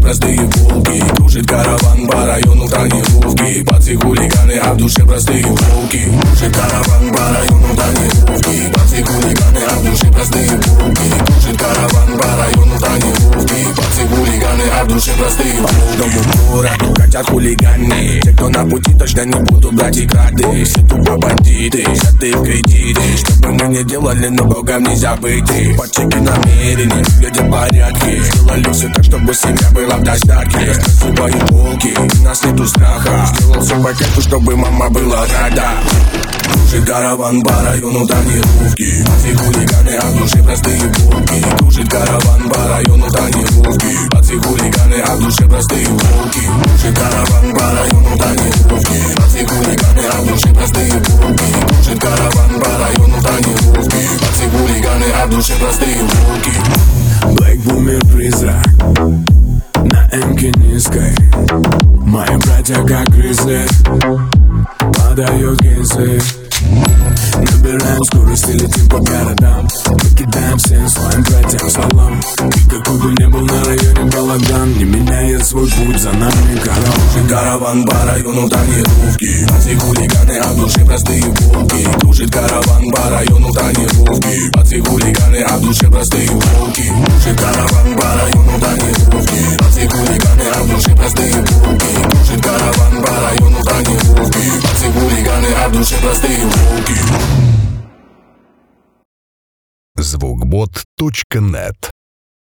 простые волки. Кружит караван по району тонировки. Пацы хулиганы, а в душе простые волки. Кружит караван по району тонировки. Пацы хулиганы, а в душе простые волки. Кружит караван по району тонировки. Пацы хулиганы, а в душе простые волки. По городу хотят хулиганы. Те, кто на пути, точно не будут брать и крады. Все тупо бандиты, взяты в кредиты. Что бы мы не делали, но Богом нельзя быть. По чеке намерений, где порядки. Сделали все так, чтобы семья была в достатке. Раскрываю полки, у нас нету страха. Сделал все по кайфу, чтобы мама была рада. Кружит караван по району тонировки. Пацы хулиганы, а в душе простые волки. Кружит караван по району тонировки. Пацы хулиганы, а в душе простые волки. Кружит караван по району тонировки. Пацы хулиганы, а в душе простые волки. Кружит караван по району тонировки. Пацы хулиганы, а в душе простые волки. Black Boomer призрак на эмке низкой. Мои братья как гризли подают гинзли. Набираем скорость и летим по городам. Мы кидаем всем своим братьям салам. И какой бы ни был на районе балаган, не меняет свой путь, за нами караван. Караван по району тонировки. Пацы хулиганы, а в душе простые волки. Кружит караван по району тонировки. Пацы хулиганы, а в душе простые волки. Кружит караван по району тонировки. Пацы хулиганы, а в душе простые волки. Кружит караван по району тонировки. Пацы хулиганы, а в душе простые волки. Звукбот.нет